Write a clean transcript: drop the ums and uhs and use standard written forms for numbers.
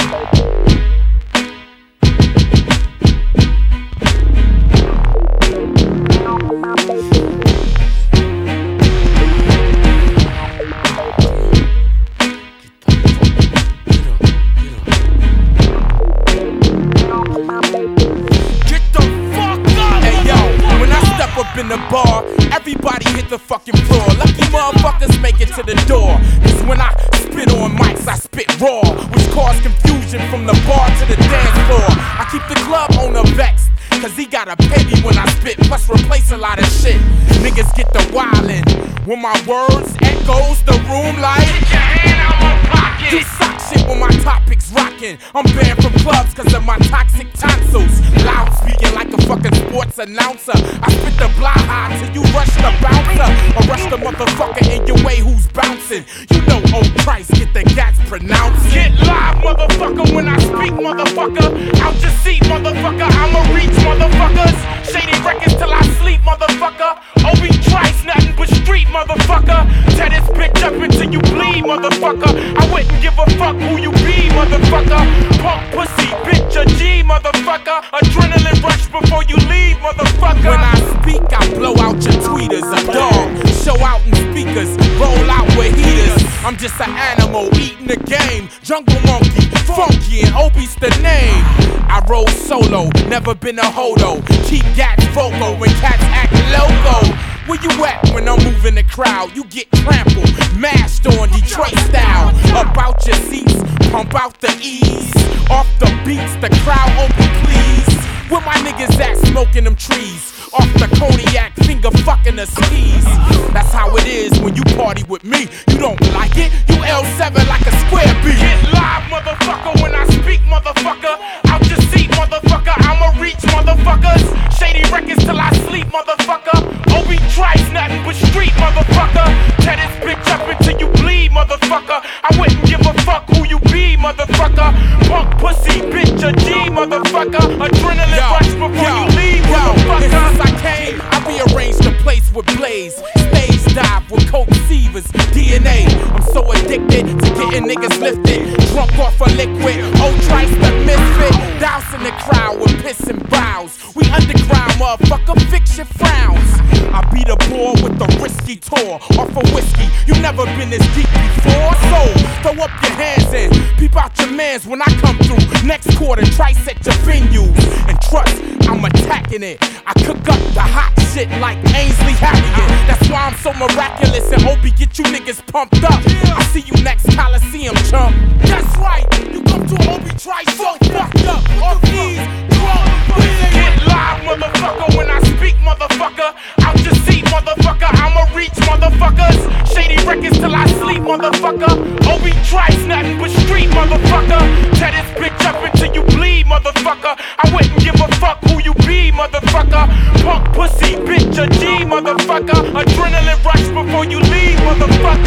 In the bar, everybody hit the fucking floor. Lucky motherfuckers make it to the door. Cause when I spit on mics, I spit raw, which cause confusion from the bar to the dance floor. I keep the club owner vexed, cause he gotta pay me when I spit, plus replace a lot of shit. Niggas get the wildin' when my words echoes the room like get your hand out my pocket. You suck shit when my topics rockin'. I'm banned from clubs cause of my toxic tonsils. Loud speaking like a fucking sports announcer. I spit the block high till you rush the bouncer, or rush the motherfucker in your way who's bouncing. You know old Christ, get the gats pronounced. Get live, motherfucker, when I speak, motherfucker. Out your seat, motherfucker, I'ma reach, motherfuckers. Shady records till I sleep, motherfucker. Obi Trice, nothing but street, motherfucker. Tear this bitch up until you bleed, motherfucker. I wouldn't give a fuck who you be, motherfucker. Punk pussy, bitch, a G, motherfucker. Adrenaline rush before you leave, motherfucker. When I speak, I blow out your tweeters. A dog, show out in speakers, roll out with heaters. I'm just an animal eating the game. Jungle monkey, funky, and Obi's the name. I roll solo, never been a hodo. Keep gats vocal when cats act loco. Where you at when I'm moving the crowd? You get trampled, mashed on Detroit style. Up out your seats, pump out the ease. Off the beats, the crowd open please. Where my niggas at smoking them trees? Off the cognac, finger fucking the skis. That's how it is when you party with me. You don't like it? You L7 like a square B. Get live, motherfucker, when I speak, motherfucker. Out your seat, motherfucker, I'ma reach, motherfuckers. Shady records till I sleep, motherfucker. Obi Trice, nothing but street, motherfucker. Tear this bitch up until you bleed, motherfucker. I wouldn't give a fuck who you be, motherfucker. Punk pussy, bitch, a G, motherfucker. Adrenaline rush before you leave, motherfucker. Since I came, I rearranged the place with Blaze. Stage dive with coke sievers, DNA. I'm so addicted to getting niggas lifted. Drunk off a liquid, old Trice the misfit. Dousing the crowd with piss and bows. We underground, motherfucker, fix your frowns. I be the boy with the risky tour. Off of whiskey, you never been this deep before. So, throw up your hands and peep out your mans when I come through. Next quarter, Trice at your venues. And trust, I'm attacking it. I cook up the hot shit like Ainsley Harriet. That's why I'm so miraculous and Obi get you niggas pumped up. I see you next Coliseum, chump. That's right, you come to Obi Trice so fucked up. Off these drunk wheels. Get live, motherfucker, when I speak, motherfucker. Out your seat, motherfucker, I'ma reach, motherfuckers. Shady records till I sleep, motherfucker. Obi Trice, nothing but street, motherfucker. Tear this bitch up until you bleed, motherfucker. I wouldn't give a fuck who you be, motherfucker. Punk pussy, bitch, a G, motherfucker. Adrenaline rush before you leave, motherfucker.